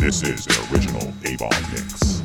This is an original A-Bomb mix.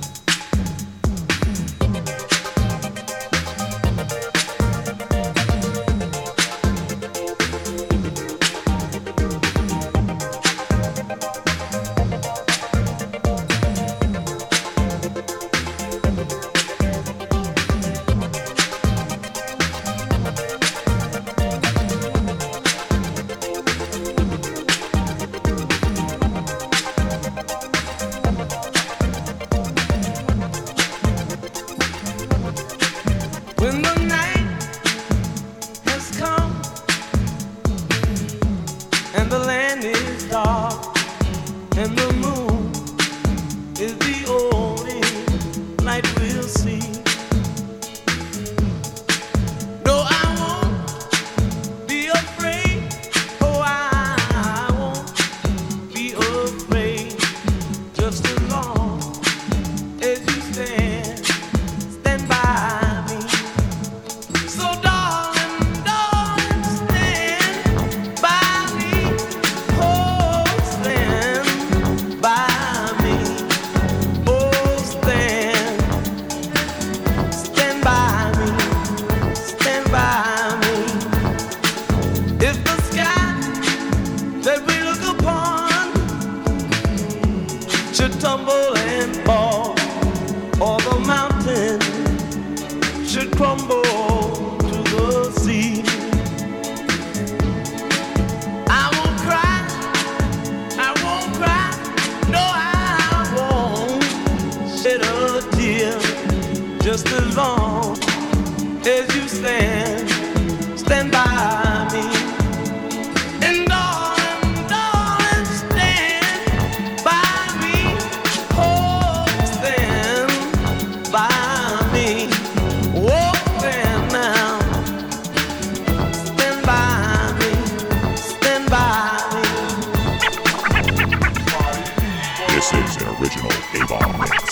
When the night has come and the land is dark and the moon is the only light we'll see. No, I won't be afraid. Oh, I won't be afraid. Just as long as you stand by. So darling, darling, stand by me. Oh, stand by me. Oh, stand by me. Stand by me. If the sky that we look upon should tumble and fall, or the mountain should crumble to the sea, I won't cry, no, I won't shed a tear. Just as long as you stand by me. And darling, darling, stand by me. Oh, stand by me. Oh, stand now. Stand by me. Stand by me. This is an original A-Bomb mix.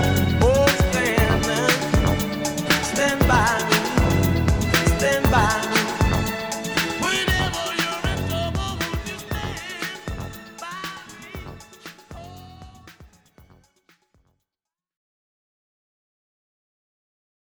Stand by me.